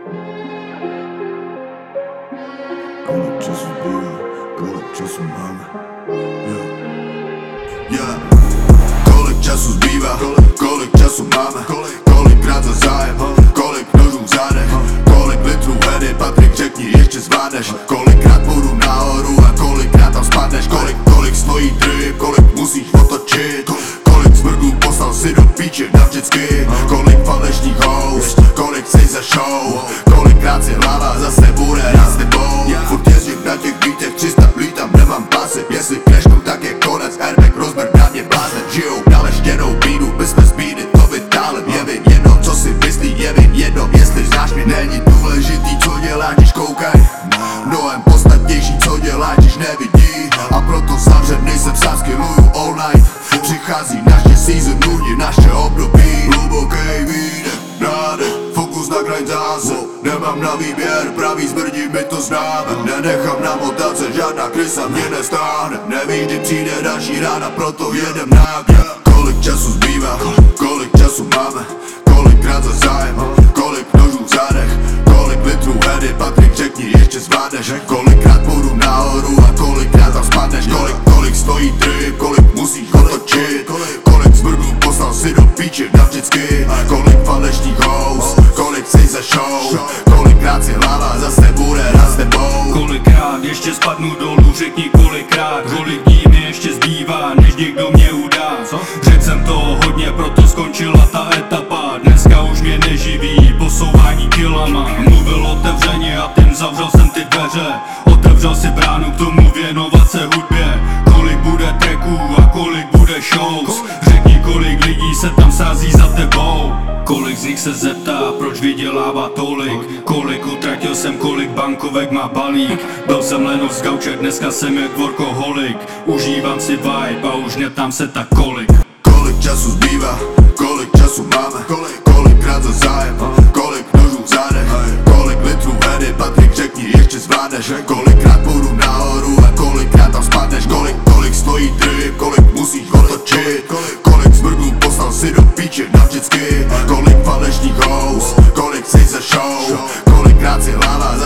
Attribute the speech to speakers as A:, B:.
A: Kolik času zbývá, kolik času máme? Kolik času zbývá, kolik času máme? Kolikrát za zájem, kolik nožů v zádech? Kolik litrů hedy, Patrik řekni, ještě zvládneš? Kolikrát půjdu nahoru a kolikrát tam spadneš? Kolik stojí drip, kolik musíš otočit? Kolik smrdů poslal si do píče navždycky? Kolik falešných host, kolik chceš za show? Kolikrát si hlava zase bude raz s tebou? Furt jezdím na těch bítech 300 lítám, nemám pasy. Jestli crashnu, tak je konec, airbag rozber na mě blázne. Žijou naleštěnou bídu, my jsme z bídy to vytáli. Je mi jedno, co si myslí, je mi jedno, jestli znáš mě. Není důležitý, co děláš, když koukaj. Mnohem podstatnější, co děláš, když nevidí. A proto zavřený jsem sám, skilluju all night. Přichází naše season, nudí naše období. Hlubokej výdech, nádech, fokus na grind zase. Nemám na výběr, pravý smrdí, my to známe. Nenechám na motace, žádná krysa mě nestáhne. Nevíš, kdy přijde další rána, proto jedem nákladě. Kolik času zbývá, kolik času máme? Kolikrát za zájem, kolik nožů v zádech? Kolik litrů hedy, Patrik řekni, ještě zvládneš? Kolikrát půjdu nahoru a kolikrát tam spadneš? Kolik stojí drip, kolik musíš otočit? Kolik smrdů poslal si do píče navždycky? Kolik falešných host, kolik chceš za show? Kolikrát si hlava zase bude raz s tebou?
B: Kolikrát ještě spadnu dolů, řekni kolikrát. Kolik dní mi ještě zbývá, než někdo mě udá. Řekl jsem toho hodně, proto skončila ta etapa. Dneska už mě neživí posouvání kilama. Mluvil otevřeně a tím zavřel jsem ty dveře. Otevřel si bránu k tomu věnovat se hudbě. Kolik bude tracků a kolik bude shows? Řekni, kolik lidí se tam sází za tebou. Kolik z nich se zeptá, proč vydělává tolik? Kolik utratil jsem, kolik bankovek má balík? Byl jsem lenos z gauče, dneska jsem jak workoholik. Užívám si vibe a už neptám se tak kolik.
A: Kolik času zbývá, kolik času máme? Kolikrát za zájem, kolik nožů v zádech? Kolik litrů hedy, Patrik řekni, ještě zvládneš? Kolikrát půjdu nahoru a kolikrát tam spadneš? Kolik stojí drip, kolik musíš otočit? Kolik smrdů poslal si do píče navždycky? Kolik falešných host, kolik chceš za show? Kolikrát si hlava